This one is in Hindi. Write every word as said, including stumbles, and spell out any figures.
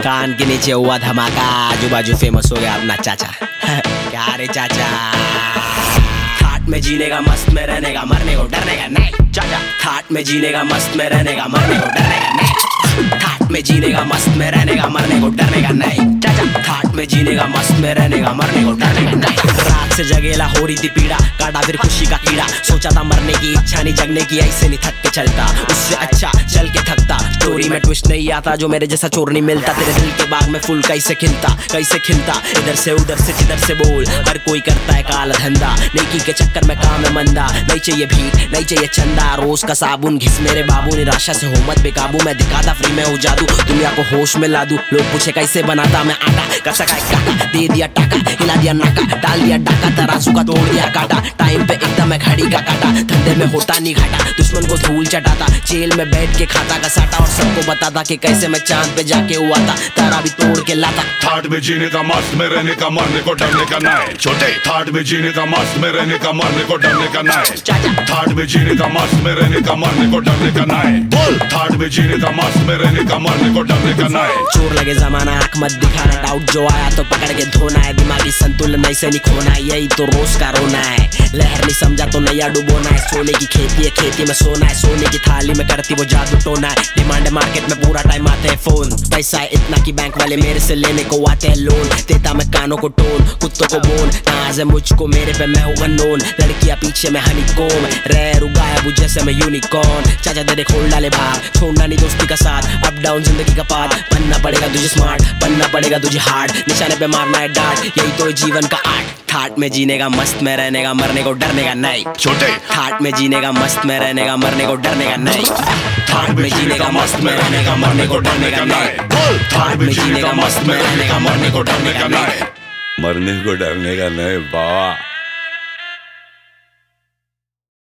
कान के नीचे हुआ धमाका, आजू बाजू फेमस हो गया अपना चाचा। क्या रे चाचा, थाट में जीने का, मस्त में रहने का, मरने को डरने का नहीं चाचा। थाट में जीने का, मस्त में रहने का, मरने को डरने का नहीं। थाट में जीने का, मस्त में रहने का, मरने को डरने का नहीं चाचा। थाट में जीने का, मस्त में रहने का, मरने को डरने का नहीं। रात से जगेला हो रही थी पीड़ा, काटा फिर खुशी का कीड़ा। सोचा था मरने की इच्छा नहीं, जगने की ऐसे नहीं थक के चलता, उससे अच्छा चल के थकता। स्टोरी में ट्विस्ट नहीं आता, जो मेरे जैसा चोर नहीं मिलता। तेरे दिल के बाग में फूल कैसे खिलता, कैसे खिलता, इधर से उधर से जिधर से बोल। हर कोई करता है काला धंधा, नेकी के चक्कर में काम है मंदा। नहीं चाहिए भीख, नहीं चाहिए चंदा, रोज का साबुन घिस मेरे बाबू। निराशा से हो मत बेकाबू, मैं दिखाता फ्री में हो जादू, दुनिया को होश में ला दूं। लोग पूछे कैसे बनाता मैं आटा, कैसा काय काटा, दे दिया टाका, हिला दिया नाका, डाल दिया डाका, तराजू का तोड़ दिया काटा। टाइम पे एकदम मैं घड़ी का काटा, धंधे में होता नहीं घाटा। दुश्मन को धूल चटाता, जेल में बैठ के खाता का साटा। और सबको बताता कि कैसे मैं चांद पे जाके हुआ था, तारा भी तोड़ के लाता। थाट में जीने का, मस्त में रहने का, मरने को डरने का नहीं छोटे। थाट में जीने का, मस्त में रहने का, मरने को डरने का नहीं चाचा। थाट में जीने का, मस्त में रहने का, मरने को डरने का नहीं बोल। थाट में जीने का, मस्त में रहने का, मरने को डरने का नहीं। चोर लगे जमाना, आंख मत दिखाना, डाउट जो आया तो पकड़ के धोना है। दिमागी संतुलन ऐसे नहीं खोना है, यही तो रोज का रोना है। लहर नहीं समझा तो नैया डुबोना है। सोने की खेती है, खेती में सोना है। सोने की थाली में करती वो जादू टोना है। डिमांड मार्केट में पूरा टाइम आते हैं फोन। पैसा है इतना कि बैंक वाले मेरे से लेने को आते हैं लोन। देता मैं कानों को टोन, कुत्तों को बोन, नाज है मुझको मेरे पे मैं हूँ नोन। लड़कियां पीछे में हनी कोम, रह रुगाया बुझ जैसे मैं यूनिकॉर्न। चाचा तेरे खोल डाले भाग, छोड़ना नहीं दोस्ती का साथ। अप डाउन जिंदगी का पाथ, बनना पड़ेगा तुझे स्मार्ट, बनना पड़ेगा तुझे हार्ड। निशाने पे मारना है डांट, यही तो जीवन का आर्ट। थाट में जीने का, मस्त में रहने का, मरने को डरने का नहीं छोटे। थाट में जीने का, मस्त में रहने का, मरने को डरने का नहीं। थाट में जीने का, मस्त में रहने का, मरने को डरने का नहीं बोल। थाट में जीने का, मस्त में रहने का, मरने को डरने का नहीं। मरने को डरने का नहीं बाबा।